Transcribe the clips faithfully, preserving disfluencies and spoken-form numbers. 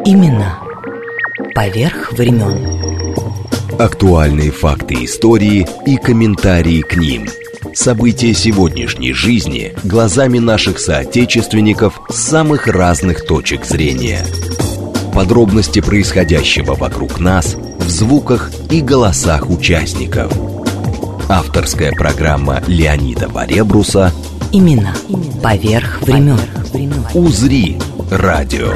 Имена поверх времен. Актуальные факты истории и комментарии к ним. События сегодняшней жизни глазами наших соотечественников с самых разных точек зрения. Подробности происходящего вокруг нас в звуках и голосах участников. Авторская программа Леонида Баребруса Имена поверх времен. УЗРИ радио.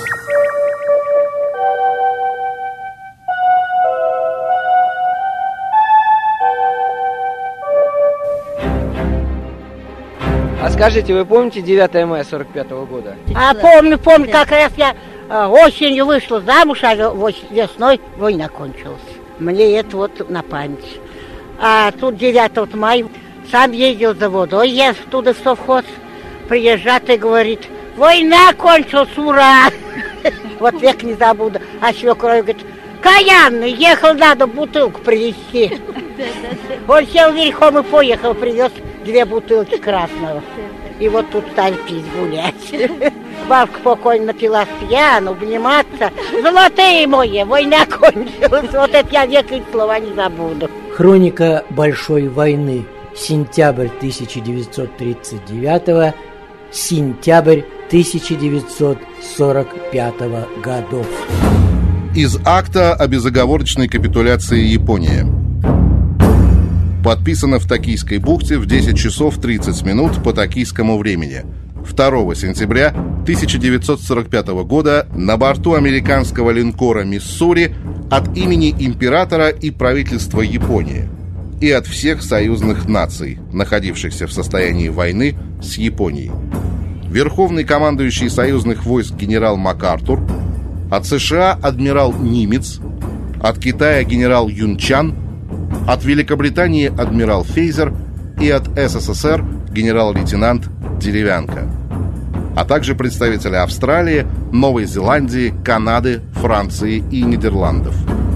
А скажите, вы помните девятое мая сорок пятого года? А помню, помню, как раз я э, осенью вышла замуж, а весной война кончилась. Мне это вот на память. А тут девятого мая сам ездил за водой, я туда в совхоз, приезжает и говорит: война кончилась, ура! Вот век не забуду. А свекровь говорит: каянный, ехал, надо бутылку привезти. Он сел верхом и поехал, привез две бутылки красного. И вот тут стали пить, гулять. Бабка покойно напилась пьяну, обниматься. Золотые мои, война кончилась. Вот это я век и слова не забуду. Хроника Большой войны. Сентябрь тысяча девятьсот тридцать девятого, сентябрь тысяча девятьсот сорок пятого годов. Из акта о безоговорочной капитуляции Японии. Подписано в Токийской бухте в десять часов тридцать минут по токийскому времени. второго сентября тысяча девятьсот сорок пятого года на борту американского линкора «Миссури» от имени императора и правительства Японии и от всех союзных наций, находившихся в состоянии войны с Японией. Верховный командующий союзных войск генерал МакАртур, от США адмирал Нимец, от Китая генерал Юнчан, от Великобритании адмирал Фейзер и от СССР генерал-лейтенант Деревянко, а также представители Австралии, Новой Зеландии, Канады, Франции и Нидерландов.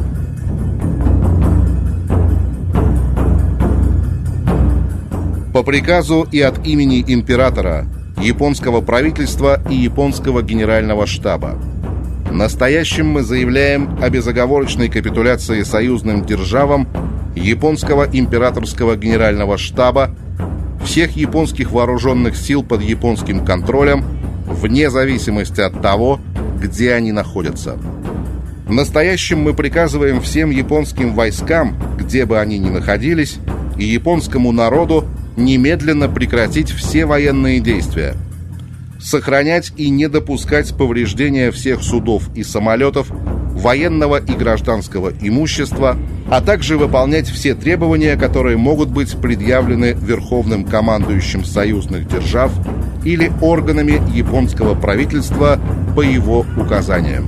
По приказу и от имени императора, японского правительства и японского генерального штаба настоящим мы заявляем о безоговорочной капитуляции союзным державам японского императорского генерального штаба, всех японских вооруженных сил под японским контролем, вне зависимости от того, где они находятся. Настоящим мы приказываем всем японским войскам, где бы они ни находились, и японскому народу немедленно прекратить все военные действия, сохранять и не допускать повреждения всех судов и самолетов, военного и гражданского имущества, а также выполнять все требования, которые могут быть предъявлены верховным командующим союзных держав или органами японского правительства по его указаниям.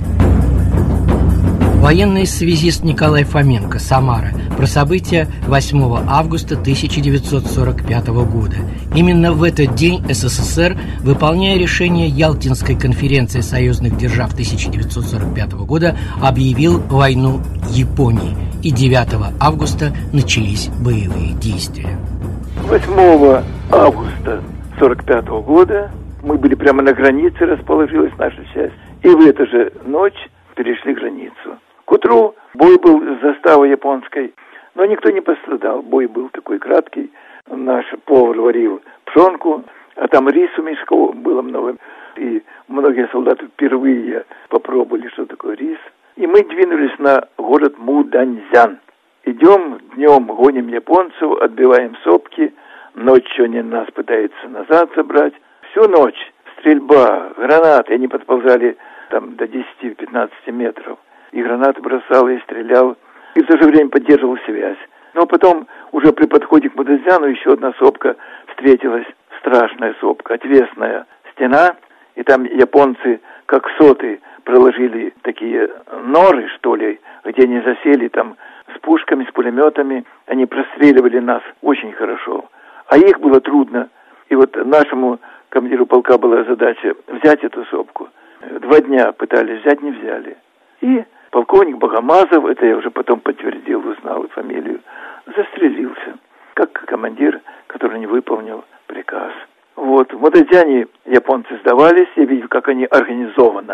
Военный связист Николай Фоменко, Самара, про события восьмого августа тысяча девятьсот сорок пятого года. Именно в этот день СССР, выполняя решение Ялтинской конференции союзных держав тысяча девятьсот сорок пятого года, объявил войну Японии, и девятого августа начались боевые действия. восьмого августа сорок пятого года мы были прямо на границе, расположилась наша часть, и в эту же ночь перешли границу. К утру бой был с заставой японской, но никто не пострадал. Бой был такой краткий. Наш повар варил пшенку, а там рису мешков было много. И многие солдаты впервые попробовали, что такое рис. И мы двинулись на город Муданьцзян. Идем днем, гоним японцев, отбиваем сопки. Ночью они нас пытаются назад забрать. Всю ночь стрельба, гранаты. Они подползали там до десяти-пятнадцати метров. И гранаты бросал, и стрелял, и в то же время поддерживал связь. Но потом, уже при подходе к Муданьцзяну, еще одна сопка встретилась, страшная сопка, отвесная стена, и там японцы, как соты, проложили такие норы, что ли, где они засели там с пушками, с пулеметами, они простреливали нас очень хорошо. А их было трудно, и вот нашему командиру полка была задача взять эту сопку. Два дня пытались взять, не взяли. И полковник Богомазов, это я уже потом подтвердил, узнал и фамилию, застрелился, как командир, который не выполнил приказ. Вот, в Муданьцзяне японцы сдавались, я видел, как они организованно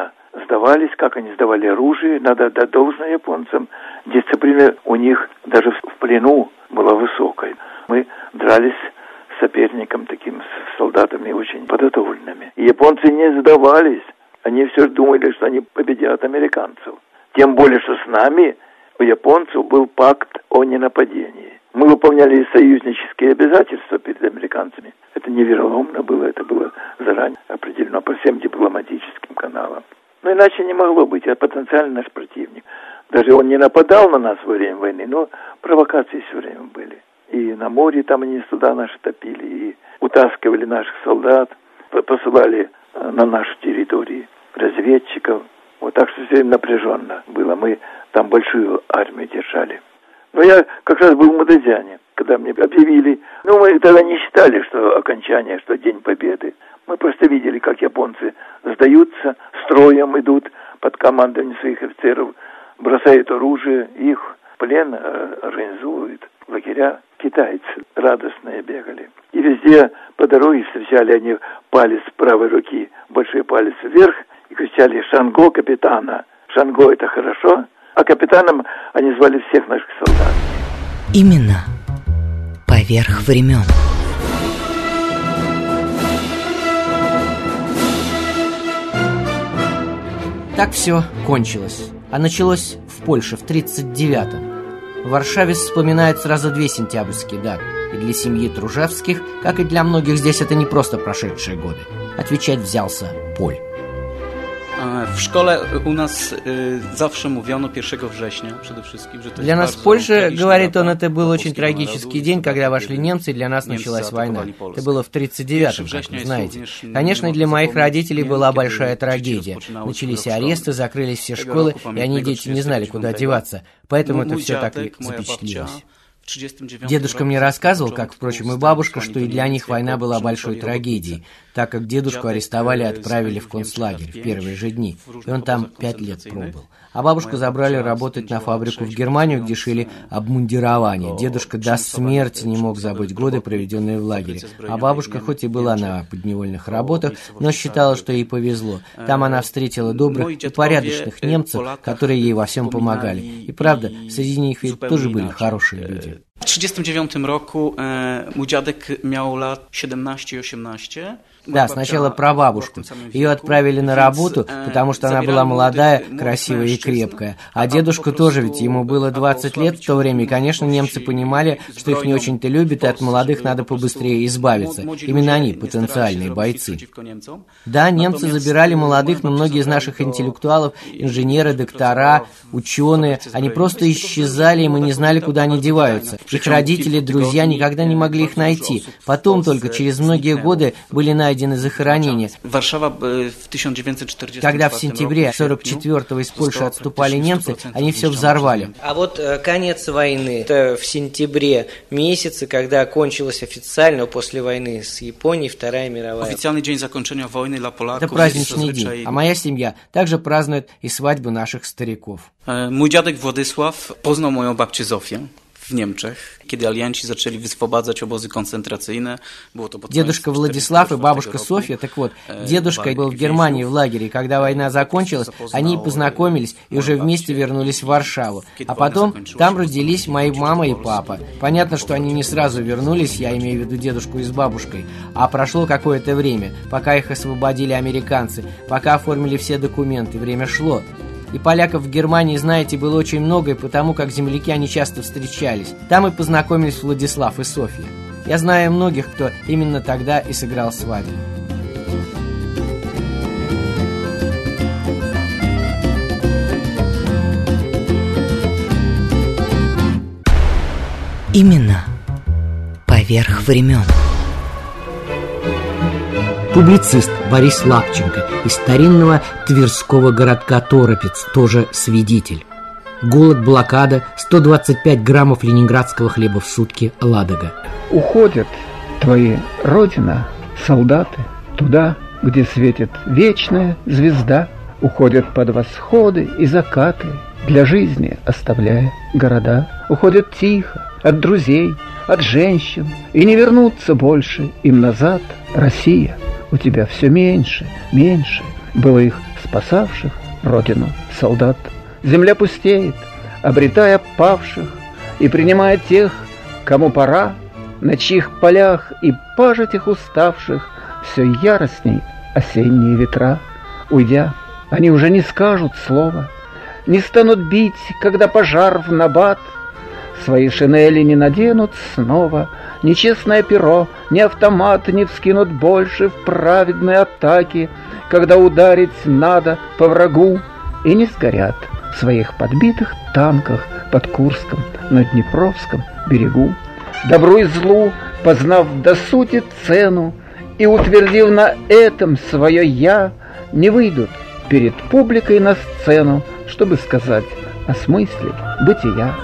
сдавались, как они сдавали оружие. Надо отдать должное японцам. Дисциплина у них даже в плену была высокой. Мы дрались с соперником таким, с солдатами очень подготовленными. И японцы не сдавались. Они все думали, что они победят американцев. Тем более, что с нами у японцев был пакт о ненападении. Мы выполняли союзнические обязательства перед американцами. Это не вероломно было, это было заранее определено по всем дипломатическим каналам. Но иначе не могло быть, а потенциально наш противник. Даже он не нападал на нас во время войны, но провокации все время были. И на море там они суда наши топили, и утаскивали наших солдат, посылали на нашу территорию разведчиков. Вот так что все время напряженно было. Мы там большую армию держали. Но я как раз был в Мудазяне, когда мне объявили. Ну, мы тогда не считали, что окончание, что День Победы. Мы просто видели, как японцы сдаются, строем идут под командованием своих офицеров, бросают оружие, их в плен организуют, лагеря. Китайцы радостные бегали. И везде по дороге встречали они палец правой руки, большой палец вверх, и кричали «Шанго капитана». «Шанго» — это хорошо, а капитаном они звали всех наших солдат. Именно поверх времен. Так все кончилось. А началось в Польше в тридцать девятом. В Варшаве вспоминают сразу две сентябрьские даты. И для семьи Тружевских, как и для многих здесь, это не просто прошедшие годы. Отвечать взялся Поль. W szkole u nas y, zawsze mówiono pierwszego września przede wszystkim, że to Для нас в Польше, говорит он, это был очень трагический день, когда вошли немцы, и для нас началась война. Это было в тридцать девятом, как вы знаете. Конечно, для моих родителей была большая трагедия. Начались аресты, закрылись все школы, и они, дети, не знали, куда деваться. Поэтому это все так и запечатлелось. Дедушка мне рассказывал, как, впрочем, и бабушка, что и для них война была большой трагедией, так как дедушку арестовали и отправили в концлагерь в первые же дни, и он там пять лет пробыл. А бабушку забрали работать на фабрику в Германию, где шили обмундирование. Дедушка до смерти не мог забыть годы, проведенные в лагере. А бабушка хоть и была на подневольных работах, но считала, что ей повезло. Там она встретила добрых и порядочных немцев, которые ей во всем помогали. И правда, среди них ведь тоже были хорошие люди. W trzydziestym dziewiątym roku e, mój dziadek miał lat siedemnaście osiemnaście. Да, сначала про бабушку. Ее отправили на работу, потому что она была молодая, красивая и крепкая. А дедушку тоже, ведь ему было двадцать лет в то время, и, конечно, немцы понимали, что их не очень-то любят, и от молодых надо побыстрее избавиться. Именно они потенциальные бойцы. Да, немцы забирали молодых, но многие из наших интеллектуалов, инженеры, доктора, ученые, они просто исчезали, и мы не знали, куда они деваются. Их родители, друзья никогда не могли их найти. Потом только через многие годы были найдены захоронения. Когда в сентябре сорок четвёртого из Польши отступали немцы, они все взорвали. А вот э, конец войны, это в сентябре месяце, когда кончилась официально после войны с Японией Вторая мировая. Официальный день закончения войны для поляков. Это праздничный день, а моя семья также празднует и свадьбу наших стариков. Mój dziadek Władysław poznał moją babcię Zofię w Niemczech, kiedy alianci zaczęli wyswobadzać obozy koncentracyjne. Było to pod Дедушка Владислав и бабушка Софья, так вот, дедушка был в Германии в лагере, и когда война закончилась, они познакомились и уже вместе вернулись в Варшаву. А потом там родились мои мама и папа. Понятно, что они не сразу вернулись, я имею в виду дедушку и с бабушкой, а прошло какое-то время, пока их освободили американцы, пока оформили все документы, время шло. И поляков в Германии, знаете, было очень много, и потому как земляки они часто встречались. Там и познакомились Владислав и Софья. Я знаю многих, кто именно тогда и сыграл свадьбу. Именно поверх времен. Публицист Борис Лапченко из старинного тверского городка Торопец, тоже свидетель. Голод, блокада, сто двадцать пять граммов ленинградского хлеба в сутки, Ладога. Уходят твои родина, солдаты, туда, где светит вечная звезда. Уходят под восходы и закаты, для жизни оставляя города. Уходят тихо от друзей, от женщин, и не вернуться больше им назад. Россия, у тебя все меньше, меньше было их спасавших родину солдат. Земля пустеет, обретая павших, и принимая тех, кому пора, на чьих полях и пажитях уставших все яростней осенние ветра. Уйдя, они уже не скажут слова, не станут бить, когда пожар в набат, свои шинели не наденут снова, ни честное перо, ни автомат не вскинут больше в праведной атаке, когда ударить надо по врагу, и не сгорят в своих подбитых танках под Курском на Днепровском берегу. Добру и злу, познав до сути цену и утвердив на этом свое «я», не выйдут перед публикой на сцену, чтобы сказать о смысле бытия.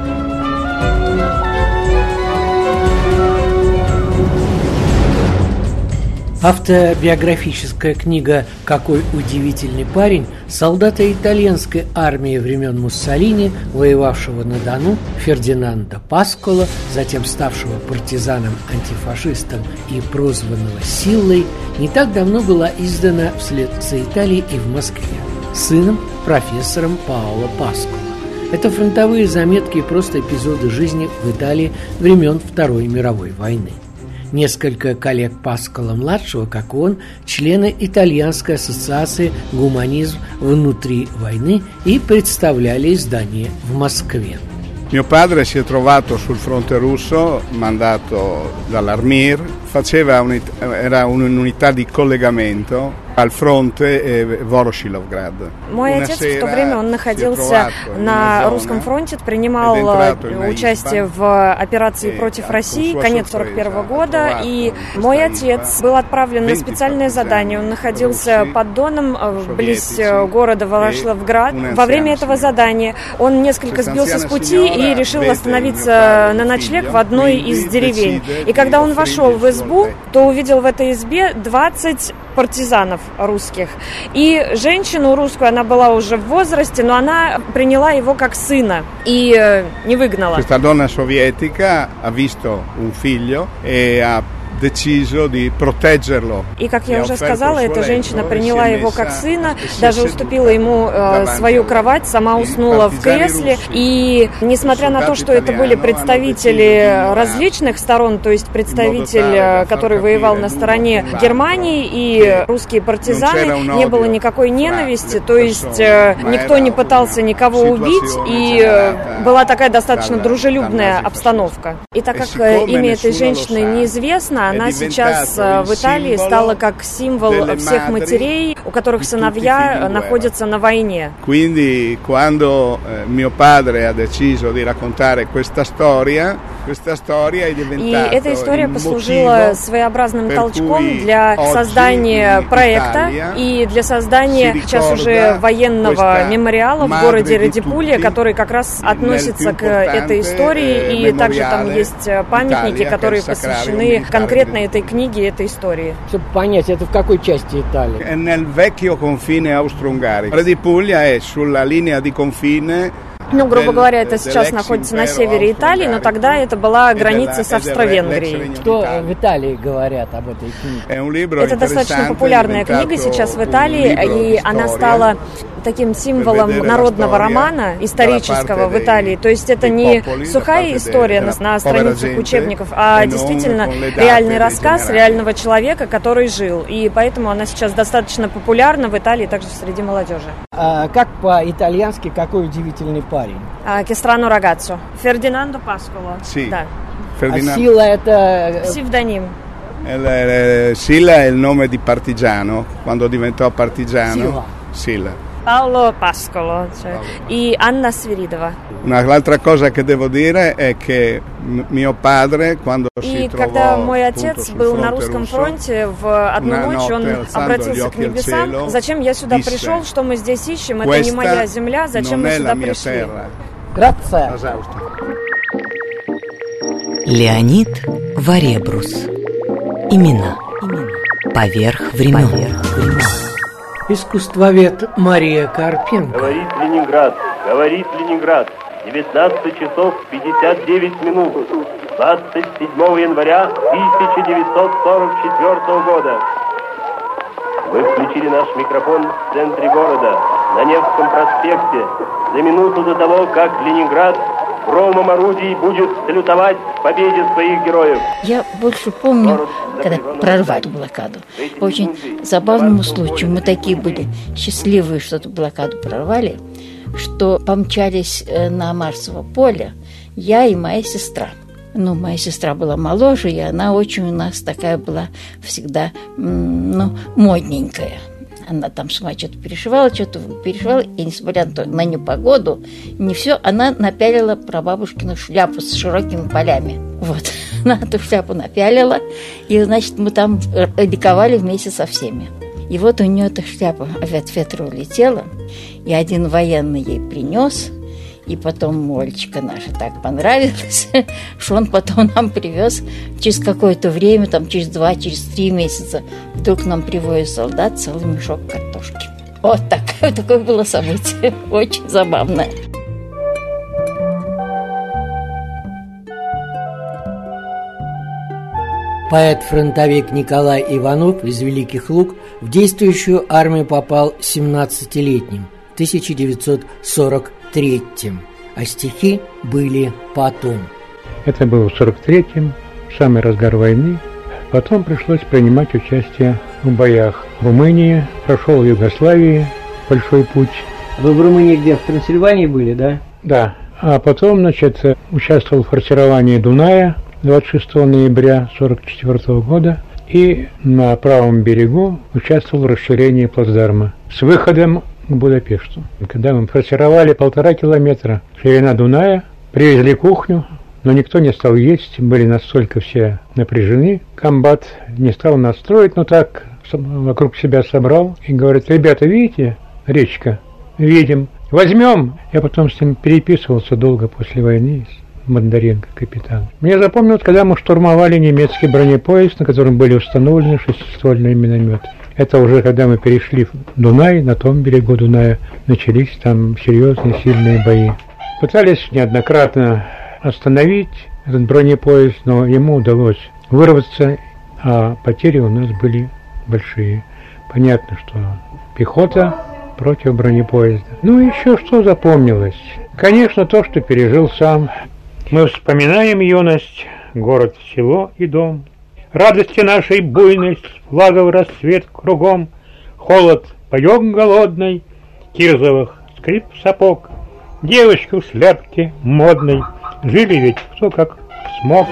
Автобиографическая книга «Какой удивительный парень» солдата итальянской армии времен Муссолини, воевавшего на Дону, Фердинандо Пасколо, затем ставшего партизаном-антифашистом и прозванного Силлой, не так давно была издана вслед за Италией и в Москве сыном, профессором Паоло Пасколо. Это фронтовые заметки и просто эпизоды жизни в Италии времен Второй мировой войны. Несколько коллег Пасколо-младшего, как он, члены Итальянской ассоциации «Гуманизм внутри войны» и представляли издание в Москве. Mio padre si è trovato sul fronte russo, mandato dall'Armir, faceva un'it- era un'unità di collegamento al fronte eh, Voroshilовград. Мой отец в то время он находился на русском фронте, принимал участие в операции против России, конец сорок первого года, и мой отец был отправлен на специальное задание. Он находился под Доном, близ города Вороshilовград. Во время этого задания он несколько сбился с пути и решил остановиться на ночлег в одной из деревень. И когда он вошел в избу, то увидел в этой избе двадцать партизанов русских. И женщину русскую, она была уже в возрасте, но она приняла его как сына и э, не выгнала. Questa donna sovietica ha visto un figlio e ha deciso di proteggerlo. И, как я уже сказала, эта женщина приняла его как сына, даже уступила ему э, свою кровать, сама уснула в кресле. И, несмотря на то, что это были представители различных сторон, то есть представитель, который воевал на стороне Германии, и русские партизаны, не было никакой ненависти, то есть э, никто не пытался никого убить, и э, была такая достаточно дружелюбная обстановка. И так как э, имя этой женщины неизвестно, она сейчас в Италии стала как символ всех матерей, у которых сыновья находятся на войне. Quindi quando mio padre ha deciso di raccontare questa storia, questa storia è diventata И эта история послужила своеобразным толчком для создания проекта и для создания сейчас уже военного мемориала в городе Радипулья, который как раз относится к этой истории, и также там есть памятники, которые посвящены конкретно этой книге, этой истории. Чтобы понять, это в какой части Италии? Nel vecchio confine austro-ungarico. Radipuglia è sulla linea di confine. Ну, грубо говоря, это сейчас находится на севере Италии, но тогда это была граница с Австро-Венгрией. Что в Италии говорят об этой книге? Это достаточно популярная книга сейчас в Италии, и она стала таким символом народного романа исторического в Италии. То есть это не сухая история на, на страницах учебников, а действительно реальный рассказ реального человека, который жил. И поэтому она сейчас достаточно популярна в Италии, также среди молодежи. А как по-итальянски «Какой удивительный парень»? Che strano ragazzo. Фердинандо Пасколо. Sì. Да. Ferdinand... А Силла это... Псевдоним. Silla è il nome di partigiano, quando diventò partigiano. Silla. Paolo Pascolo, cioè, и Анна Свиридова. Un'altra cosa che devo dire è che mio padre, quando si И trovò, когда мой отец appunto, был sul на fronte русском russo, фронте, в одну una ночь он notte, alzando обратился gli к occhi al небесам: cielo, «Зачем я сюда disse, пришел? Что мы здесь ищем? Это не Questa моя земля. Зачем non мы è сюда la mia пришли?» terra. Грация. Леонид Варебрус. Имена. Поверх времен. Поверх времен. Искусствовед Мария Карпенко. Говорит Ленинград, говорит Ленинград. девятнадцать часов пятьдесят девять минут. двадцать седьмого января тысяча девятьсот сорок четвёртого года. Вы включили наш микрофон в центре города. на Невском проспекте за минуту до того, как Ленинград громом орудий будет салютовать победе своих героев. Я больше помню, когда прорвали блокаду. По очень забавному случаю. Мы такие были счастливые, что эту блокаду прорвали, что помчались на Марсово поле я и моя сестра. Ну, моя сестра была моложе, и она очень у нас такая была всегда, ну, модненькая. Она там сама что-то перешивала, что-то перешивала, и несмотря на, то, на непогоду, не все, она напялила прабабушкину шляпу с широкими полями. Вот, она эту шляпу напялила, и, значит, мы там ликовали вместе со всеми. И вот у нее эта шляпа от ветра улетела, и один военный ей принес, и потом Олечка наша так понравилась, что он потом нам привез через какое-то время, там через два, через три месяца, вдруг нам привозит солдат целый мешок картошки. Вот такое, такое было событие, очень забавное. Поэт-фронтовик Николай Иванов из Великих Луг в действующую армию попал семнадцатилетним в тысяча девятьсот сорок третьем, а стихи были потом. Это было в сорок третьем, самый разгар войны. Потом пришлось принимать участие в боях в Румынии, прошел в Югославии большой путь. Вы в Румынии где, в Трансильвании были, да? Да, а потом, значит, участвовал в форсировании Дуная двадцать шестого ноября сорок четвёртого года и на правом берегу участвовал в расширении плацдарма с выходом к Будапешту. Когда мы форсировали полтора километра ширина Дуная, привезли кухню, но никто не стал есть, были настолько все напряжены. Комбат не стал нас строить, но так вокруг себя собрал и говорит: ребята, видите, речка? Видим. Возьмем. Я потом с ним переписывался долго после войны, с Бондаренко, капитан. Мне запомнилось, когда мы штурмовали немецкий бронепоезд, на котором были установлены шестиствольные минометы. Это уже когда мы перешли в Дунай, на том берегу Дуная начались там серьезные, сильные бои. Пытались неоднократно остановить этот бронепоезд, но ему удалось вырваться, а потери у нас были большие. Понятно, что пехота против бронепоезда. Ну и еще что запомнилось? Конечно, то, что пережил сам. Мы вспоминаем юность, город, село и дом. Радости нашей буйность, флагов рассвет кругом, холод, паёк голодный, кирзовых скрип сапог, девочки в шляпке модной, жили ведь кто как смог.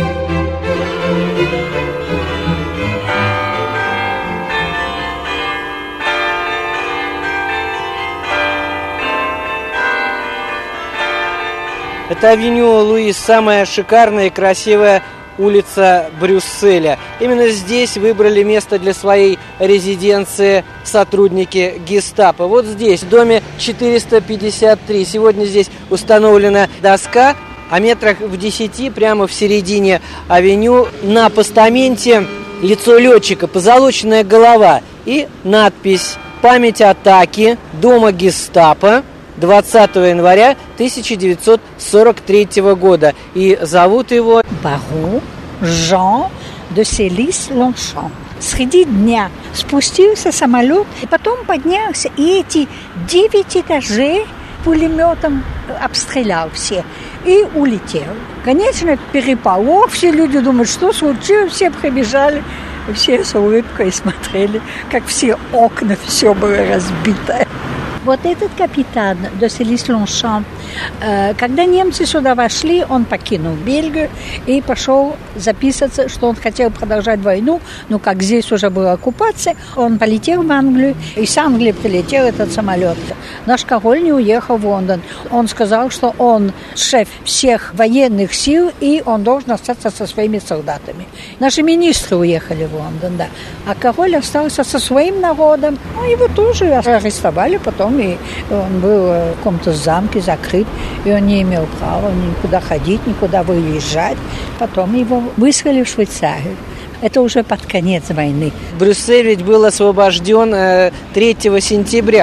Это авеню Луис, самая шикарная и красивая улица Брюсселя. Именно здесь выбрали место для своей резиденции сотрудники гестапо. Вот здесь, в доме четыреста пятьдесят три. Сегодня здесь установлена доска, а метрах в десяти, прямо в середине авеню, на постаменте лицо летчика, позолоченная голова и надпись «Память атаки дома гестапо двадцатого января тысяча девятьсот сорок третьего года». И зовут его Барон Жан де Селис-Лоншан. Среди дня спустился самолет, и потом поднялся, и эти девять этажей пулеметом обстрелял все и улетел. Конечно, переполох, все люди думают, что случилось, все прибежали, все с улыбкой смотрели, как все окна, все было разбито. Вот этот капитан де Селис-Лоншан, когда немцы сюда вошли, он покинул Бельгию и пошел записываться, что он хотел продолжать войну, но как здесь уже была оккупация, он полетел в Англию, и с Англии прилетел этот самолет. Наш король не уехал в Лондон. Он сказал, что он шеф всех военных сил, и он должен остаться со своими солдатами. Наши министры уехали в Лондон, да. А король остался со своим народом. Ну, его тоже арестовали потом, и он был в каком-то замке закрыт, и он не имел права никуда ходить, никуда выезжать. Потом его выслали в Швейцарию. Это уже под конец войны. Брюссель ведь был освобожден третьего сентября.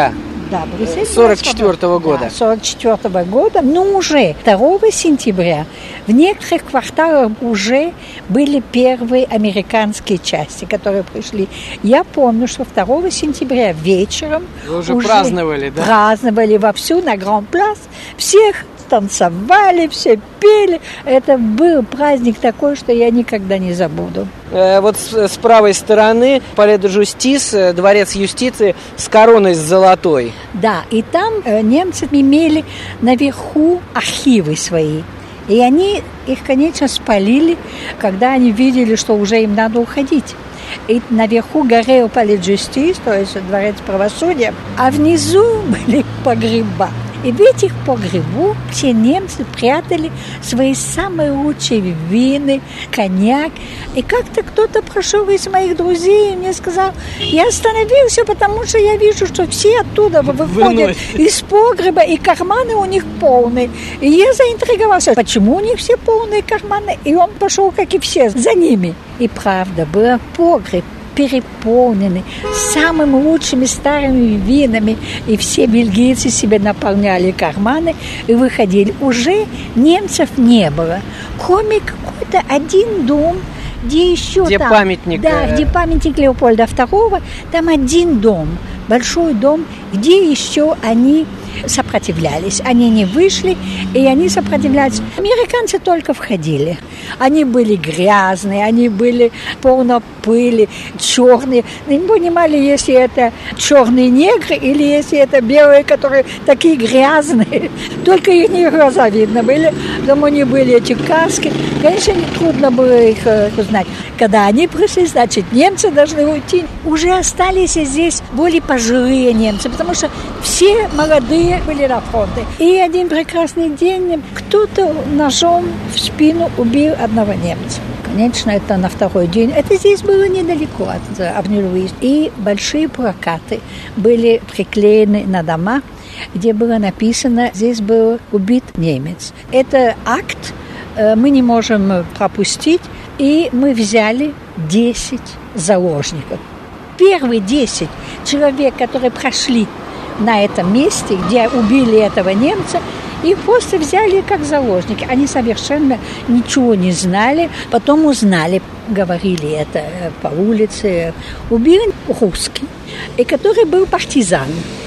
Да, Брюссель. сорок четвёртого года. Да, сорок четвёртого года. Но уже второго сентября в некоторых кварталах уже были первые американские части, которые пришли. Я помню, что второго сентября вечером Вы уже, уже праздновали, да? Праздновали вовсю на Гранд-Плас. Всех танцевали, все пели. Это был праздник такой, что я никогда не забуду. Э, вот с, с правой стороны Palais de Justice, дворец юстиции с короной с золотой. Да, и там э, немцы имели наверху архивы свои. И они их, конечно, спалили, когда они видели, что уже им надо уходить. И наверху горел Palais de Justice, то есть дворец правосудия, а внизу были погреба. И в этих погребу все немцы прятали свои самые лучшие вины, коньяк. И как-то кто-то прошел из моих друзей и мне сказал, я остановился, потому что я вижу, что все оттуда выходят из погреба, и карманы у них полные. И я заинтриговался, почему у них все полные карманы? И он пошел, как и все, за ними. И правда, был погреб переполнены самыми лучшими старыми винами, и все бельгийцы себе наполняли карманы и выходили. Уже немцев не было, кроме какой-то один дом, где еще где там, памятник, да, где памятник Леопольда второго, там один дом, большой дом, где еще они сопротивлялись. Они не вышли, и они сопротивлялись. Американцы только входили. Они были грязные, они были полно пыли, черные. Не понимали, если это черные негры или если это белые, которые такие грязные. Только их не глаза видно были. Потому они были эти каски. Конечно, трудно было их узнать. Когда они пришли, значит, немцы должны уйти. Уже остались здесь более пожилые немцы, потому что все молодые были на фронте. И один прекрасный день кто-то ножом в спину убил одного немца. Конечно, это на второй день. Это здесь было недалеко от Авеню Луис. И большие плакаты были приклеены на дома, где было написано, здесь был убит немец. Это акт мы не можем пропустить, и мы взяли десять заложников. Первые десять человек, которые прошли на этом месте, где убили этого немца, их просто взяли как заложники. Они совершенно ничего не знали, потом узнали, говорили это по улице. Убил русский, и который был партизан.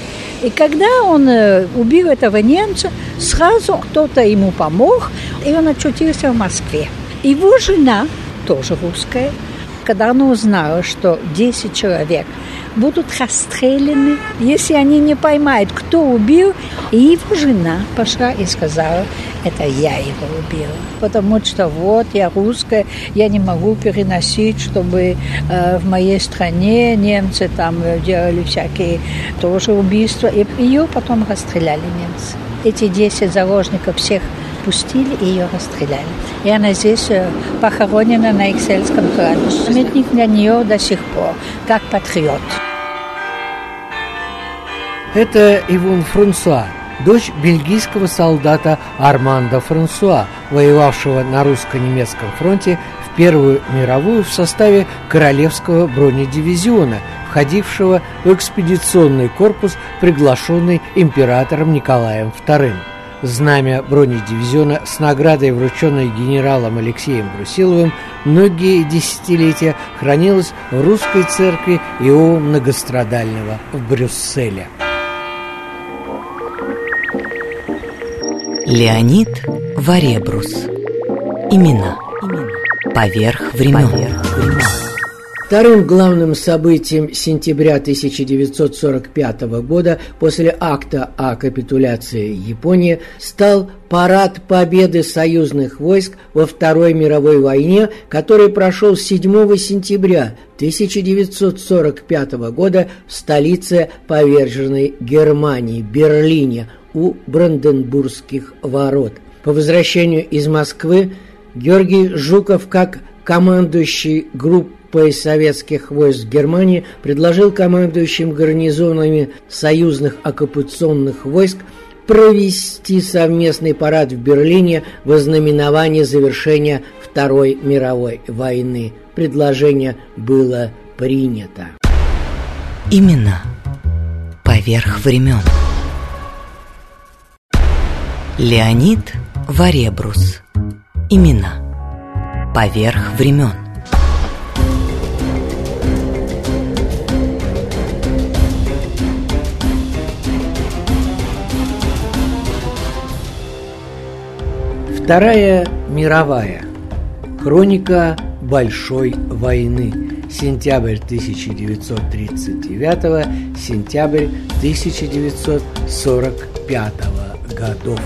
И когда он убил этого немца, сразу кто-то ему помог, и он очутился в Москве. Его жена, тоже русская, когда она узнала, что десять человек будут расстреляны, если они не поймают, кто убил, и его жена пошла и сказала, это я его убила. Потому что вот я русская, я не могу переносить, чтобы э, в моей стране немцы там делали всякие тоже убийства. И ее потом расстреляли немцы. Эти десять заложников всех пустили и ее расстреляли. И она здесь похоронена на Иксельском кладбище. Памятник для нее до сих пор, как патриот. Это Ивон Франсуа, дочь бельгийского солдата Армандо Франсуа, воевавшего на русско-немецком фронте в Первую мировую в составе Королевского бронедивизиона, входившего в экспедиционный корпус, приглашенный императором Николаем вторым. Знамя бронедивизиона с наградой, врученной генералом Алексеем Брусиловым, многие десятилетия хранилось в русской церкви Иоанна Многострадального в Брюсселе. Леонид Варебрус. Имена. Поверх времен. Вторым главным событием сентября тысяча девятьсот сорок пятого года после акта о капитуляции Японии стал парад победы союзных войск во Второй мировой войне, который прошел седьмого сентября тысяча девятьсот сорок пятого года в столице поверженной Германии, Берлине, у Бранденбургских ворот. По возвращению из Москвы Георгий Жуков, как командующий группой советских войск Германии, предложил командующим гарнизонами союзных оккупационных войск провести совместный парад в Берлине во знаменование завершения Второй мировой войны. Предложение было принято. Имена. Поверх Поверх времен. Леонид Варебрус. Имена. Поверх времен. Вторая мировая. Хроника Большой войны. Сентябрь тысяча девятьсот тридцать девятого, сентябрь тысяча девятьсот сорок пятого годов.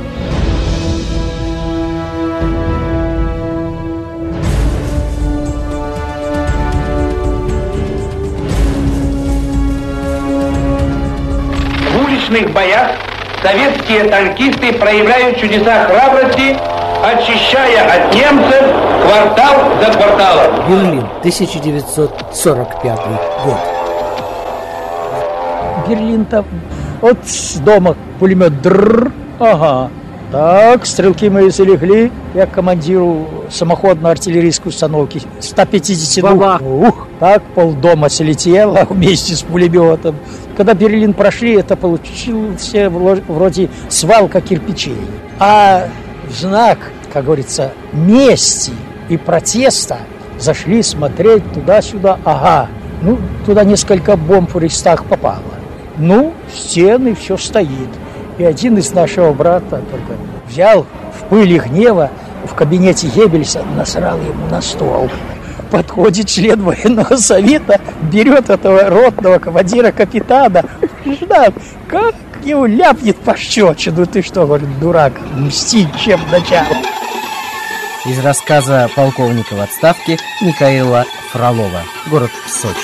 В уличных боях советские танкисты проявляют чудеса храбрости, очищая от немцев квартал за кварталом. Берлин, тысяча девятьсот сорок пятый год. Берлин-то от дома пулемет дрррр, ага. Так, стрелки мои залегли. Я командиру самоходной артиллерийской установки сто пятьдесят два. Ух, так полдома слетело вместе с пулеметом. Когда Берлин прошли, это получился вроде свалка кирпичей. А в знак, как говорится, мести и протеста зашли смотреть туда-сюда. Ага, ну, туда несколько бомб в Рейхстаг попало. Ну, стены, все стоит. И один из нашего брата только взял в пыли гнева в кабинете Геббельса, насрал ему на стол. Подходит член военного совета, берет этого ротного командира капитана. Ждал, как его ляпнет пощечину. Ты что, говорит, дурак, мстить чем начал. Из рассказа полковника в отставке Михаила Фролова. Город Сочи.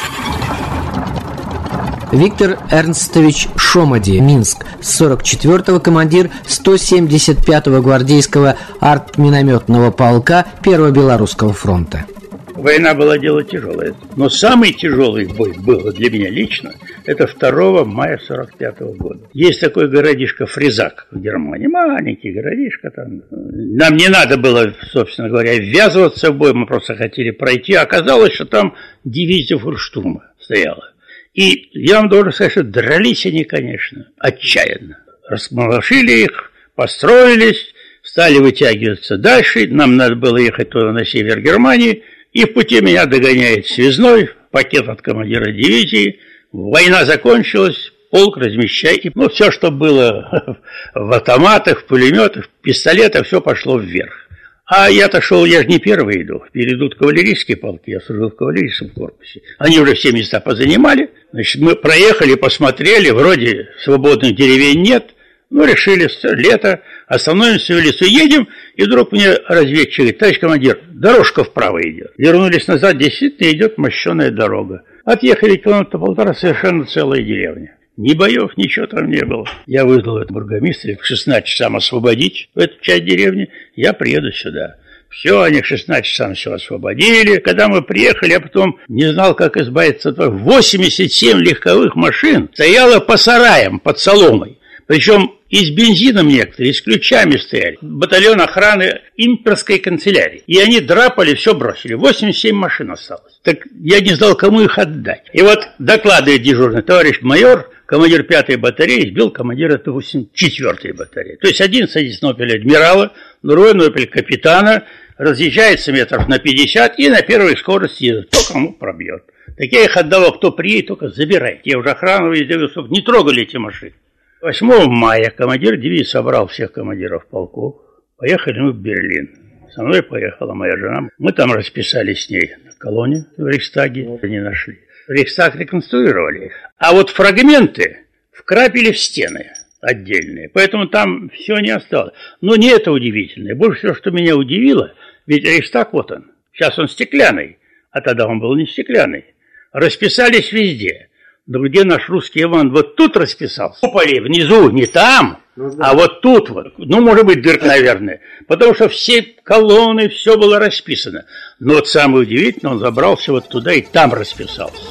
Виктор Эрнстович Шомоди, Минск, с сорок четвёртого командир сто семьдесят пятого гвардейского артминометного полка Первого Белорусского фронта. Война была дело тяжелое, но самый тяжелый бой был для меня лично, это второго мая сорок пятого года. Есть такой городишко Фризак в Германии, маленький городишко там. Нам не надо было, собственно говоря, ввязываться в бой, мы просто хотели пройти. Оказалось, что там дивизия фурштурма стояла. И я вам должен сказать, что дрались они, конечно, отчаянно. Расмолошили их, построились, стали вытягиваться дальше. Нам надо было ехать туда на север Германии. И в пути меня догоняет связной, пакет от командира дивизии. Война закончилась, полк размещай. Ну, все, что было в автоматах, в пулеметах, в пистолетах, все пошло вверх. А я-то шел, я же не первый иду. Впереди идут кавалерийские полки, я служил в кавалерийском корпусе. Они уже все места позанимали. Значит, мы проехали, посмотрели, вроде свободных деревень нет. Ну, решили, лето, остановимся в лесу, едем. И вдруг мне разведчик говорит: товарищ командир, дорожка вправо идет. Вернулись назад, действительно идет мощеная дорога. Отъехали километра полтора, совершенно целая деревня. Ни боев, ничего там не было. Я вызвал этого бургомистра к шестнадцати часам освободить эту часть деревни. Я приеду сюда. Все, они к шестнадцати часам все освободили. Когда мы приехали, я потом не знал, как избавиться от того. восемьдесят семь легковых машин стояло по сараям под соломой. Причем и с бензином некоторые, и с ключами стояли. Батальон охраны имперской канцелярии. И они драпали, все бросили. восемьдесят семь машин осталось. Так я не знал, кому их отдать. И вот докладывает дежурный: товарищ майор, командир пятой батареи сбил командира восемьдесят четвёртой батареи. То есть один садится на «Опель» адмирала, другой на «Опель» капитана, разъезжается метров на пятьдесят и на первой скорости едет. Кто кому пробьет. Так я их отдавал, кто приедет, только забирайте. Я уже охрану везде, чтобы не трогали эти машины. восьмого мая командир дивизии собрал всех командиров полков. Поехали мы в Берлин. Со мной поехала моя жена. Мы там расписались с ней на колонне в Рейхстаге. Не нашли. Рейхстаг реконструировали. А вот фрагменты вкрапили в стены отдельные. Поэтому там все не осталось. Но не это удивительное. Больше всего, что меня удивило, ведь Рейхстаг вот он. Сейчас он стеклянный, а тогда он был не стеклянный. Расписались везде. Да где наш русский Иван вот тут расписался? Куполи внизу, не там, ну, да. А вот тут вот. Ну, может быть, дырка, наверное. Потому что все колонны, все было расписано. Но вот самое удивительное, он забрался вот туда и там расписался.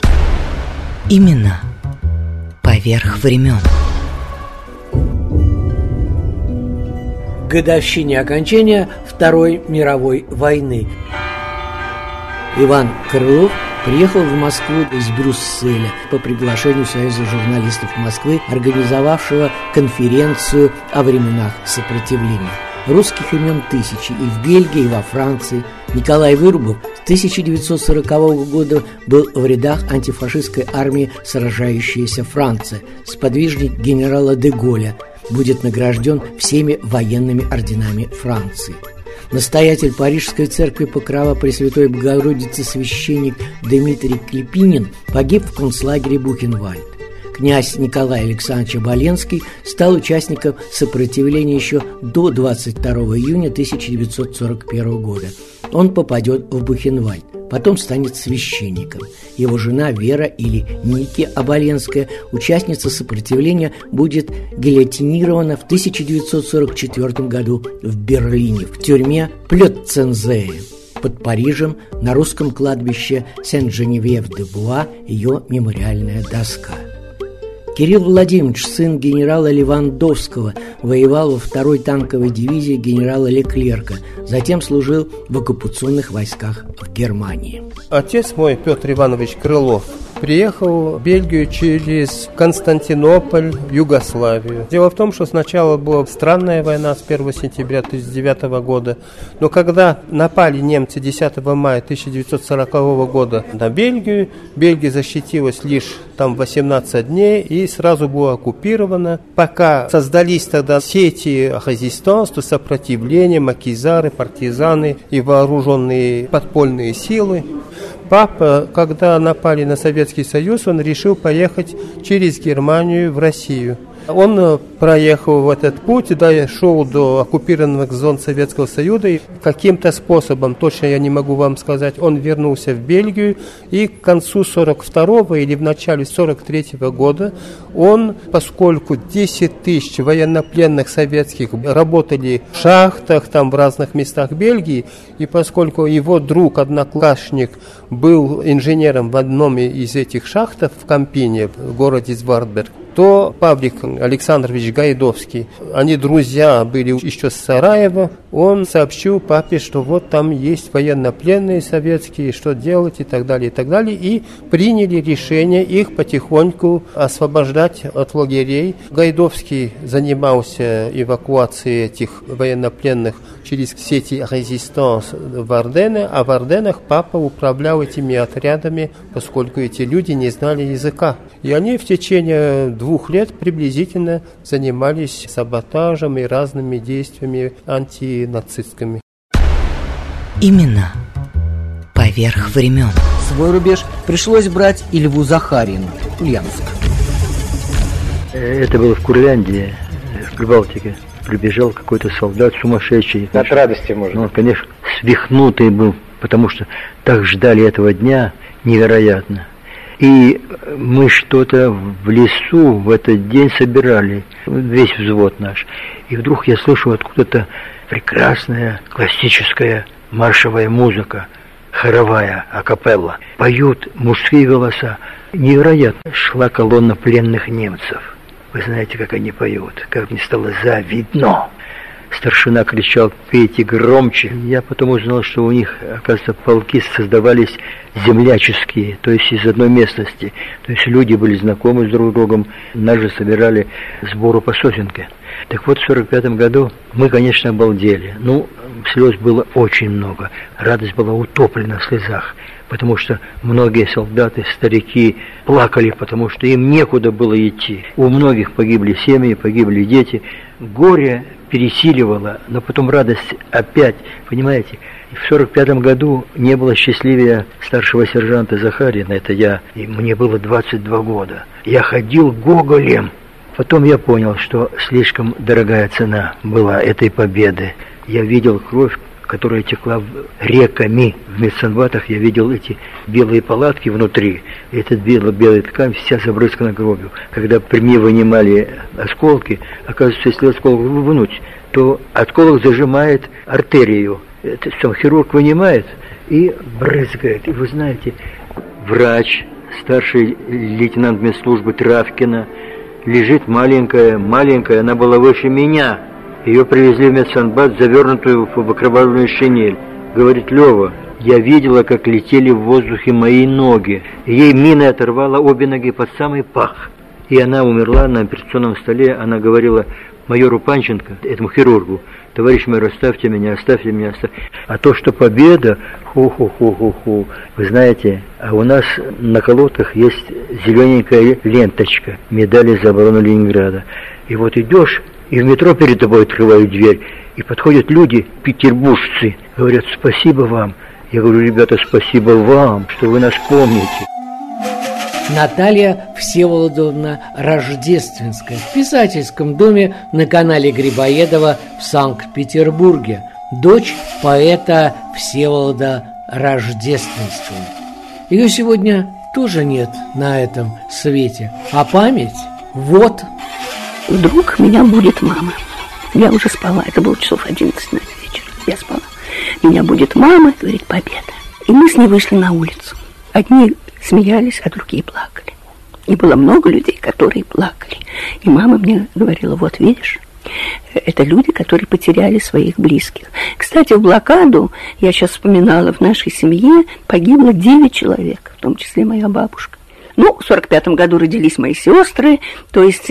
Именно поверх времен. К годовщине окончания Второй мировой войны Иван Крылов приехал в Москву из Брюсселя по приглашению Союза журналистов Москвы, организовавшего конференцию о временах сопротивления. Русских имен тысячи и в Бельгии, и во Франции. Николай Вырубов с тысяча девятьсот сорокового года был в рядах антифашистской армии «Сражающаяся Франция», сподвижник генерала де Голля, будет награжден всеми военными орденами Франции. Настоятель Парижской церкви Покрова Пресвятой Богородицы священник Дмитрий Клепинин погиб в концлагере Бухенвальд. Князь Николай Александрович Оболенский стал участником сопротивления еще до двадцать второго июня тысяча девятьсот сорок первого года. Он попадет в Бухенвальд, потом станет священником. Его жена Вера или Ники Оболенская, участница сопротивления, будет гильотинирована в тысяча девятьсот сорок четвёртом году в Берлине в тюрьме Плёцензее. Под Парижем на русском кладбище Сен-Женевьев-де-Буа ее мемориальная доска. Кирилл Владимирович, сын генерала Левандовского, воевал во второй танковой дивизии генерала Леклерка, затем служил в оккупационных войсках в Германии. Отец мой, Петр Иванович Крылов, приехал в Бельгию через Константинополь, в Югославию. Дело в том, что сначала была странная война с первого сентября тысяча девятьсот девятого года, но когда напали немцы десятого мая тысяча девятьсот сорокового года на Бельгию, Бельгия защитилась лишь там восемнадцать дней и сразу была оккупирована. Пока создались тогда сети резистанства, сопротивления, макизары, партизаны и вооруженные подпольные силы. Папа, когда напали на Советский Союз, он решил поехать через Германию в Россию. Он проехал в этот путь, да, шел до оккупированных зон Советского Союза, и каким-то способом, точно я не могу вам сказать, он вернулся в Бельгию, и к концу сорок второго или в начале сорок третьего года он, поскольку десять тысяч военнопленных советских работали в шахтах, там в разных местах Бельгии, и поскольку его друг, одноклассник, был инженером в одном из этих шахтов в Кампине, в городе Свардберг, то Павлик Александрович Гайдовский, они друзья были еще с Сараева, он сообщил папе, что вот там есть военнопленные советские, что делать и так далее, и так далее, и приняли решение их потихоньку освобождать от лагерей. Гайдовский занимался эвакуацией этих военнопленных через сети резистанс в Арденны, а в Арденнах папа управлял этими отрядами, поскольку эти люди не знали языка. И они в течение двух лет приблизительно занимались саботажем и разными действиями антинацистскими. Именно поверх времен. Свой рубеж пришлось брать и Льву Захарину, Ульяновск. Это было в Курляндии, в Прибалтике. Прибежал какой-то солдат сумасшедший. От радости, может. Ну, он, конечно, свихнутый был, потому что так ждали этого дня невероятно. И мы что-то в лесу в этот день собирали, весь взвод наш. И вдруг я слышу откуда-то прекрасная классическая маршевая музыка, хоровая, акапелла. Поют мужские голоса. Невероятно. Шла колонна пленных немцев. Вы знаете, как они поют, как мне стало завидно. Старшина кричал: «Пейте громче». Я потом узнал, что у них, оказывается, полки создавались земляческие, то есть из одной местности. То есть люди были знакомы с друг другом, нас же собирали сбору по сосенке. Так вот, в сорок пятом году мы, конечно, обалдели. Ну, слез было очень много, радость была утоплена в слезах, потому что многие солдаты, старики плакали, потому что им некуда было идти. У многих погибли семьи, погибли дети. Горе пересиливало, но потом радость опять, понимаете. В сорок пятом году не было счастливее старшего сержанта Захарина, это я, и мне было двадцать два года. Я ходил гоголем. Потом я понял, что слишком дорогая цена была этой победы. Я видел кровь, которая текла реками. В медсанбатах я видел эти белые палатки внутри. И эта белая, белая ткань вся забрызгана кровью. Когда при мне вынимали осколки, оказывается, если осколок вынуть, то осколок зажимает артерию. Это сам хирург вынимает и брызгает. И вы знаете, врач, старший лейтенант медслужбы Травкина, лежит маленькая, маленькая, она была выше меня. Ее привезли в медсанбат, завернутую в окровавленную шинель. Говорит: «Лева, Я видела, как летели в воздухе мои ноги. Ей мина оторвала обе ноги под самый пах. И она умерла на операционном столе. Она говорила майору Панченко, этому хирургу: товарищ майор, оставьте меня, оставьте меня, оставьте. А то, что победа, ху-ху-ху-ху-ху. Вы знаете, а у нас на колодках есть зелененькая ленточка, медали за оборону Ленинграда. И вот идешь, и в метро перед тобой открывают дверь, и подходят люди, петербуржцы, говорят: спасибо вам. Я говорю: ребята, спасибо вам, что вы нас помните. Наталья Всеволодовна Рождественская в писательском доме на канале Грибоедова в Санкт-Петербурге, дочь поэта Всеволода Рождественского. Ее сегодня тоже нет на этом свете, а память вот. Вдруг меня будет мама. Я уже спала, это было часов одиннадцать на вечер. Я спала. Меня будет мама, говорит: победа. И мы с ней вышли на улицу. Одни смеялись, а другие плакали. И было много людей, которые плакали. И мама мне говорила: вот видишь, это люди, которые потеряли своих близких. Кстати, в блокаду, я сейчас вспоминала, в нашей семье погибло девять человек, в том числе моя бабушка. Ну, в сорок пятом году родились мои сестры, то есть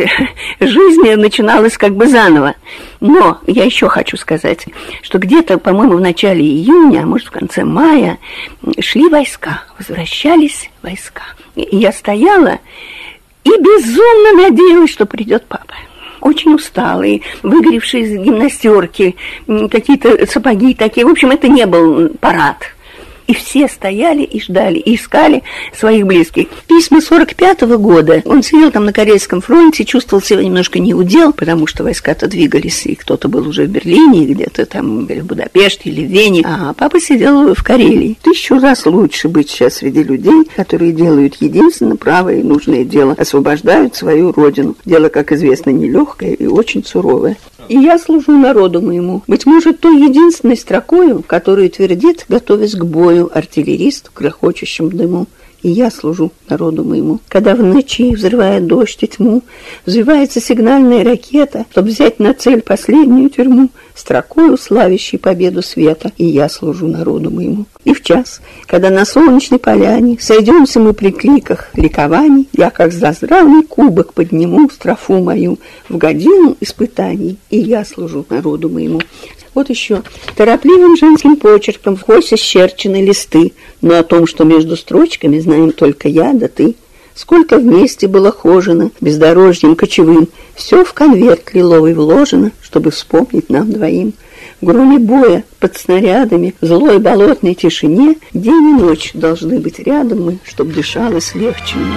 жизнь начиналась как бы заново. Но я еще хочу сказать, что где-то, по-моему, в начале июня, а может, в конце мая, шли войска, возвращались войска. И я стояла и безумно надеялась, что придет папа. Очень усталые, выгоревшие из гимнастерки, какие-то сапоги такие. В общем, это не был парад. И все стояли и ждали, и искали своих близких. Письма сорок пятого года. Он сидел там на Корейском фронте, чувствовал себя немножко неудел, потому что войска-то двигались, и кто-то был уже в Берлине, где-то там в Будапеште или в Вене. А папа сидел в Карелии. Тысячу раз лучше быть сейчас среди людей, которые делают единственно правое и нужное дело, освобождают свою родину. Дело, как известно, нелегкое и очень суровое. И я служу народу моему. Быть может, той единственной строкою, которую твердит, готовясь к бою, артиллерист в грохочущем дыму. И я служу народу моему. Когда в ночи, взрывая дождь и тьму, взвивается сигнальная ракета, чтобы взять на цель последнюю тюрьму, строкою славящей победу света, и я служу народу моему. И в час, когда на солнечной поляне сойдемся мы при кликах ликований, я, как заздравный кубок, подниму строфу мою в годину испытаний, и я служу народу моему. Вот еще. Торопливым женским почерком в косе счерчены листы, но о том, что между строчками, знаем только я да ты. Сколько вместе было хожено, бездорожьем кочевым, все в конверт лиловый вложено, чтобы вспомнить нам двоим. В громе боя, под снарядами, в злой болотной тишине день и ночь должны быть рядом мы, чтоб дышалось легче мне.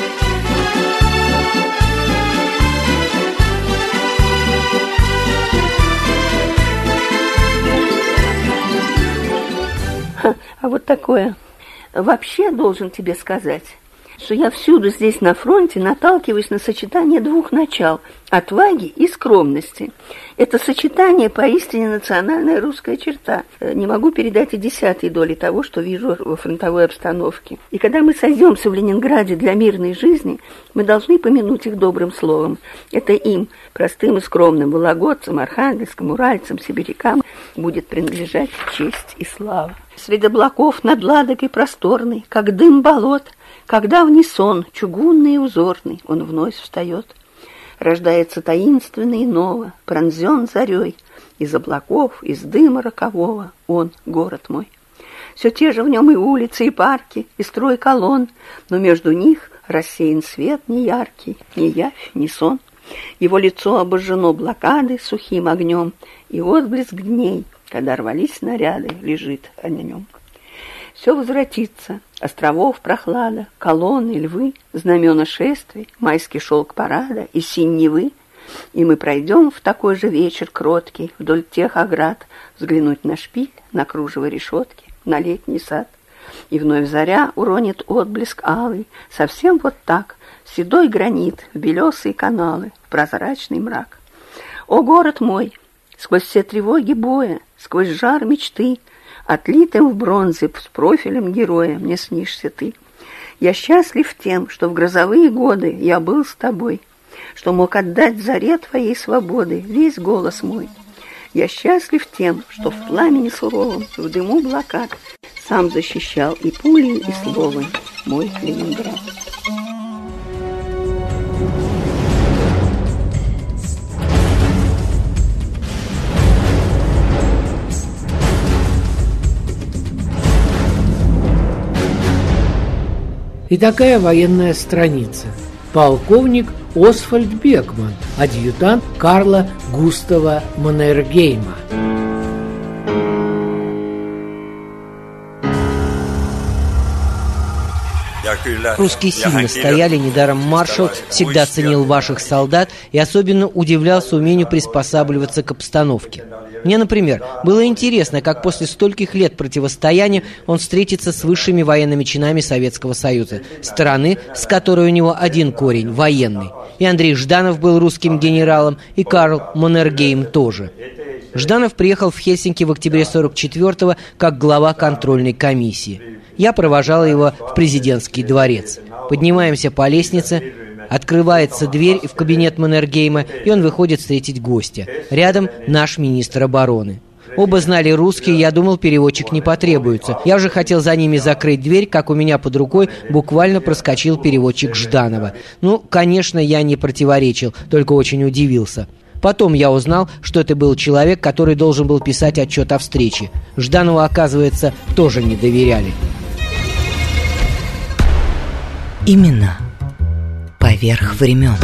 А вот такое. Вообще должен тебе сказать, что я всюду здесь на фронте наталкиваюсь на сочетание двух начал – отваги и скромности. Это сочетание поистине национальная русская черта. Не могу передать и десятой доли того, что вижу во фронтовой обстановке. И когда мы сойдемся в Ленинграде для мирной жизни, мы должны помянуть их добрым словом. Это им, простым и скромным вологодцам, архангельским, уральцам, сибирякам, будет принадлежать честь и слава. Среди облаков над Ладогой просторный, как дым болот, когда в несон, чугунный и узорный, он вновь встает. Рождается таинственный ново, пронзен зарей, из облаков, из дыма рокового, он, город мой. Все те же в нем и улицы, и парки, и строй колонн, но между них рассеян свет неяркий, ни явь, ни сон. Его лицо обожжено блокадой сухим огнем, и отблеск дней, когда рвались снаряды, лежит на нем. Все возвратится, островов прохлада, колонны, львы, знамена шествий, майский шелк парада и синь Невы, и мы пройдем в такой же вечер кроткий вдоль тех оград, взглянуть на шпиль, на кружево решетки, на летний сад. И вновь заря уронит отблеск алый, совсем вот так, седой гранит, в белесые каналы, в прозрачный мрак. О, город мой! Сквозь все тревоги боя, сквозь жар мечты, отлитым в бронзе с профилем героя мне снишься ты. Я счастлив тем, что в грозовые годы я был с тобой, что мог отдать заре твоей свободы весь голос мой. Я счастлив тем, что в пламени суровом, в дыму блокад сам защищал и пулей, и словом мой Ленинград. И такая военная страница. Полковник Освальд Бекман, адъютант Карла Густава Маннергейма. Русские сильно стояли, недаром маршал всегда ценил ваших солдат и особенно удивлялся умению приспосабливаться к обстановке. Мне, например, было интересно, как после стольких лет противостояния он встретится с высшими военными чинами Советского Союза, страны, с которой у него один корень – военный. И Андрей Жданов был русским генералом, и Карл Маннергейм тоже. Жданов приехал в Хельсинки в октябре сорок четвёртого как глава контрольной комиссии. Я провожала его в президентский дворец. Поднимаемся по лестнице, открывается дверь в кабинет Маннергейма, и он выходит встретить гостя. Рядом наш министр обороны. Оба знали русский, я думал, переводчик не потребуется. Я уже хотел за ними закрыть дверь, как у меня под рукой буквально проскочил переводчик Жданова. Ну, конечно, я не противоречил, только очень удивился. Потом я узнал, что это был человек, который должен был писать отчет о встрече. Жданову, оказывается, тоже не доверяли. Именно поверх времен.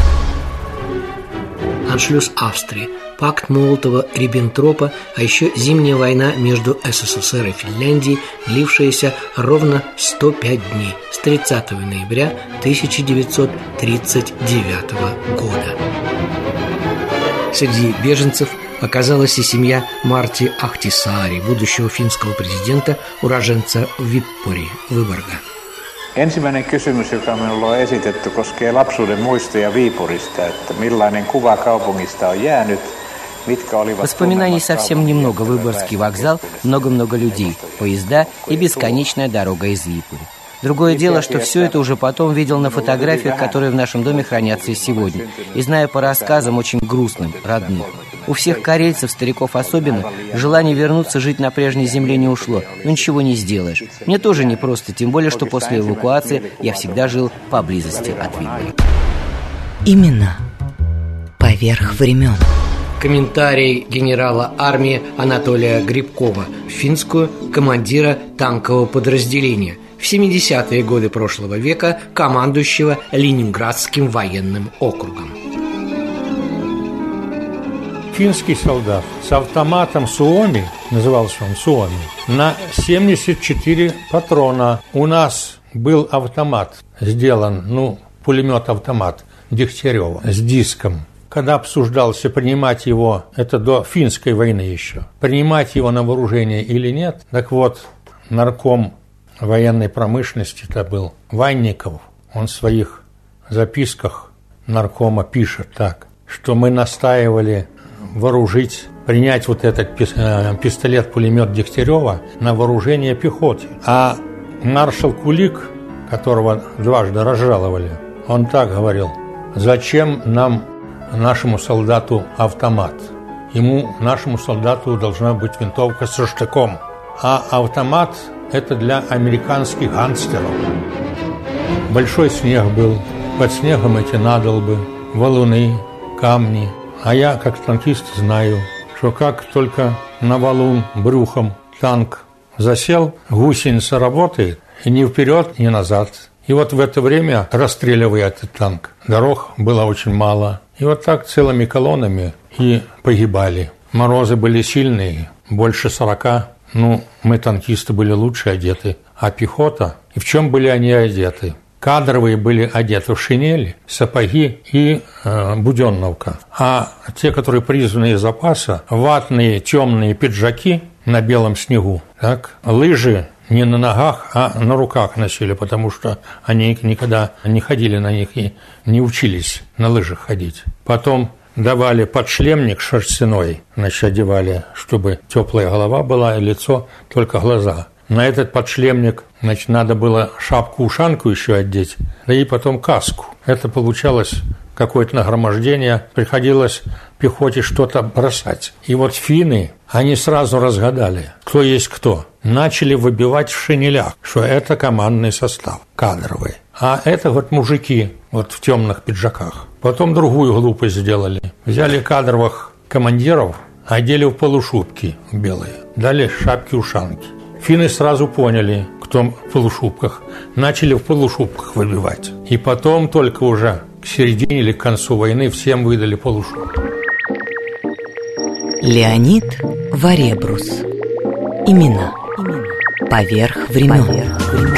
Аншлюс Австрии, пакт Молотова-Риббентропа, а еще зимняя война между СССР и Финляндией, длившаяся ровно сто пять дней, с тридцатого ноября тысяча девятьсот тридцать девятого года. Среди беженцев оказалась и семья Марти Ахтисаари, будущего финского президента, уроженца Vippuri, Выборга. Ensimmäinen kysymys, joka minulla on esitetty, koskee lapsuuden muistoja Viipurista, että millainen kuva kaupungista on jäänyt, mitkä olivat... Воспоминаний совсем немного. Выборгский вокзал, много-много людей, поезда и бесконечная дорога из Випури. Другое дело, что все это уже потом видел на фотографиях, которые в нашем доме хранятся и сегодня. И знаю по рассказам очень грустным, родным. У всех карельцев, стариков особенно, желание вернуться жить на прежней земле не ушло. Но ничего не сделаешь. Мне тоже непросто, тем более, что после эвакуации я всегда жил поблизости от Випури. Именно поверх времен. Комментарий генерала армии Анатолия Грибкова, финскую командира танкового подразделения, в семидесятые годы прошлого века командующего Ленинградским военным округом. Финский солдат с автоматом Суоми, назывался он Суоми, на семьдесят четыре патрона. У нас был автомат сделан, ну, пулемет-автомат Дегтярева с диском. Когда обсуждался, принимать его, это до финской войны еще, принимать его на вооружение или нет, так вот, нарком военной промышленности это был Ванников. Он в своих записках наркома пишет так, что мы настаивали вооружить, принять вот этот пистолет-пулемет Дегтярева на вооружение пехоте. А маршал Кулик, которого дважды разжаловали, он так говорил: зачем нам, нашему солдату, автомат? Ему, нашему солдату, должна быть винтовка со штыком. А автомат – это для американских гангстеров. Большой снег был, под снегом эти надолбы, валуны, камни. А я, как танкист, знаю, что как только на валун брюхом танк засел, гусеница работает, и ни вперед, ни назад. И вот в это время, расстреливая этот танк, дорог было очень мало. И вот так целыми колоннами и погибали. Морозы были сильные, больше сорока. Ну, мы, танкисты, были лучше одеты. А пехота, и в чем были они одеты? Кадровые были одеты в шинели, сапоги и э, буденновка. А те, которые призваны из запаса, ватные темные пиджаки на белом снегу, так, лыжи не на ногах, а на руках носили, потому что они никогда не ходили на них и не учились на лыжах ходить. Потом давали подшлемник шерстяной, значит, одевали, чтобы теплая голова была и лицо, только глаза. На этот подшлемник, значит, надо было шапку-ушанку еще одеть, да и потом каску. Это получалось какое-то нагромождение. Приходилось пехоте что-то бросать. И вот финны, они сразу разгадали, кто есть кто. Начали выбивать в шинелях, что это командный состав, кадровый. А это вот мужики вот в темных пиджаках. Потом другую глупость сделали. Взяли кадровых командиров, одели в полушубки белые, дали шапки-ушанки. Финны сразу поняли, кто в полушубках, начали в полушубках выбивать. И потом только уже к середине или к концу войны всем выдали полушубки. Леонид Варебрус. Имена. Поверх времен. Поверх времен.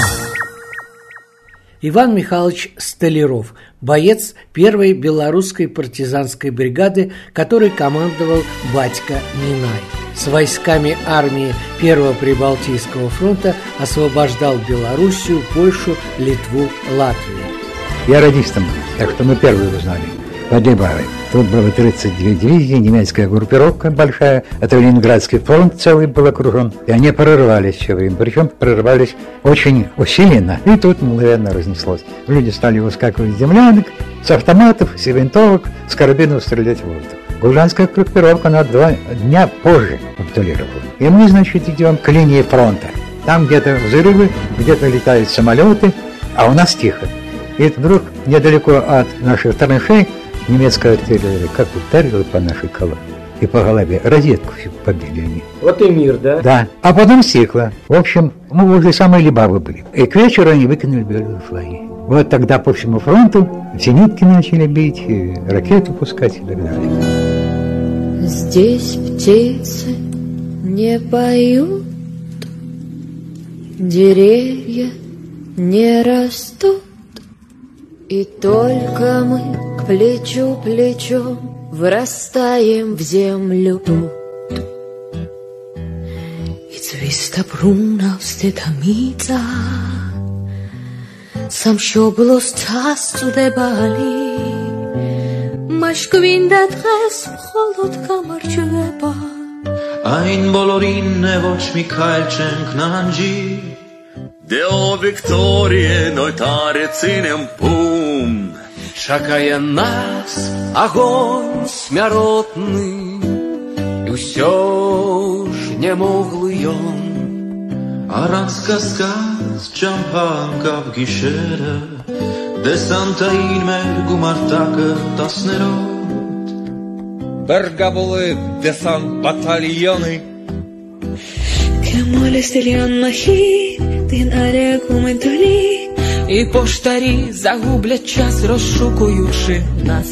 Иван Михайлович Столяров, боец первой белорусской партизанской бригады, который командовал батька Минай. С войсками армии Первого Прибалтийского фронта освобождал Белоруссию, Польшу, Литву, Латвию. Я радистом был, так что мы первые узнали. Погибали. Тут было тридцать две дивизии, немецкая группировка большая, это Ленинградский фронт целый был окружен, и они прорывались все время, причем прорывались очень усиленно, и тут мгновенно разнеслось. Люди стали выскакивать с землянок, с автоматов, с винтовок, с карабинов стрелять в воздух. Гужанская группировка на два дня позже капитулировала. И мы, значит, идем к линии фронта. Там где-то взрывы, где-то летают самолеты, а у нас тихо. И вдруг недалеко от наших траншей немецкая артиллерия как ударила по нашей колонне и по голове. Розетку всю побили они. Вот и мир, да? Да. А потом стекло. В общем, мы возле самой Либавы были. И к вечеру они выкинули белые флаги. Вот тогда по всему фронту зенитки начали бить, и ракеты пускать и так далее. Здесь птицы не поют, деревья не растут, и только мы к плечу плечом вырастаем в землю тут. I цвіста брунна встетаміця, сам що було з часу дебалі, Машквінда трес холодка марчуеба. Ein bolorin ne voć mi kalčen knanđi, Deo Викторije нойtare цинем пум. Чакає нас огонь смяротны, і ўсё ж не могли ён. Aranska z čampanka v gišere, Desanta inmer gumartaka tasnerot. Берга були десант батальйони. Кемолі стільйон махі, тин ареку ментолі, І поштарі загублять час, розшукуючи нас.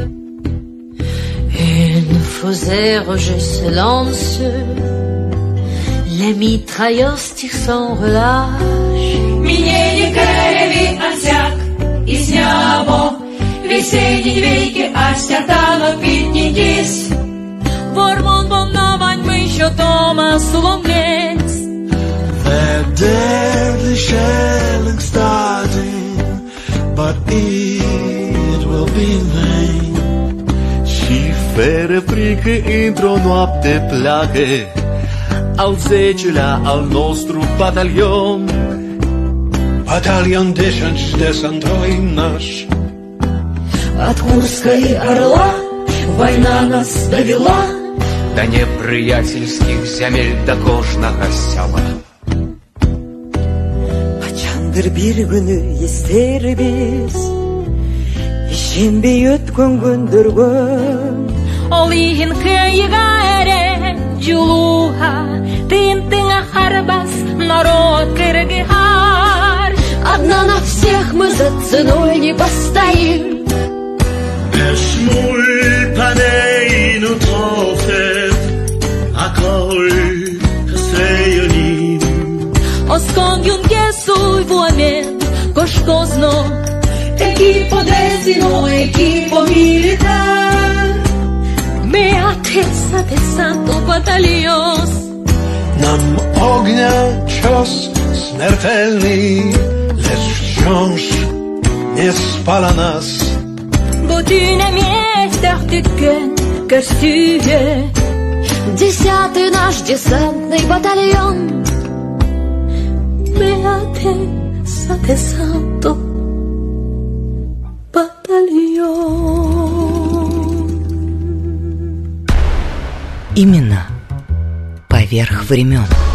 Une faussaire je se lance, les mitrailleurs tirent sans relâche. Мінєні кереві ансяк, і снямо, весені двійки, а стятано піднітісь. Вормон помновань ми, що дома соломлець. The deadly shelling starting, but it will be in vain. Și fere frică într-o noapte pleacă al zecelea al nostru batalion. Батальон десять десантовый наш. От Курска и Орла война нас довела До неприятельских земель, до кожного села. Açandır bir günü ister biz, İşin bir yutkun gündürgün. Ol ihin kıyıga ere culuha, Тын-тына харбас народ кыргыхар. Одна на всех мы за ценой не постоим. Esmul panei nu tofet, Acoi căsăionim. Oscongiun chesui vuomen, coșcosno, Equipo destino, equipo militar. Me atesa de santo batalios. Nam ognia cios śmiertelny, lecz wciąż nie spala nas. Bo ty na miejscach tyken kosztuje. Dziesiąty nasz desantny batalion. Me atesa de santo batalios. Имена поверх времен.